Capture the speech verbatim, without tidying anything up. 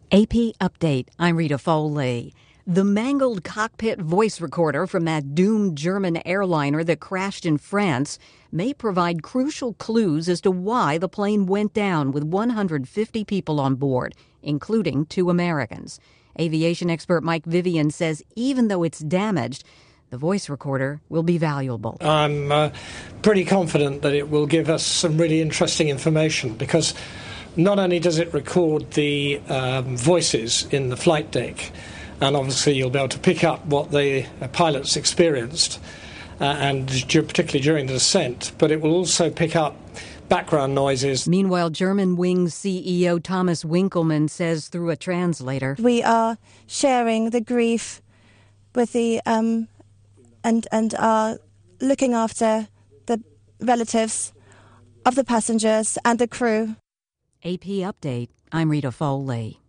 A P Update, I'm Rita Foley. The mangled cockpit voice recorder from that doomed German airliner that crashed in France may provide crucial clues as to why the plane went down with one hundred fifty people on board, including two Americans. Aviation expert Mike Vivian says even though it's damaged, the voice recorder will be valuable. I'm uh, pretty confident that it will give us some really interesting information because not only does it record the um, voices in the flight deck, and obviously you'll be able to pick up what the uh, pilots experienced, uh, and particularly during the descent, but it will also pick up background noises. Meanwhile, Germanwings C E O Thomas Winkelmann says through a translator, "We are sharing the grief with the um, and and are looking after the relatives of the passengers and the crew." A P Update, I'm Rita Foley.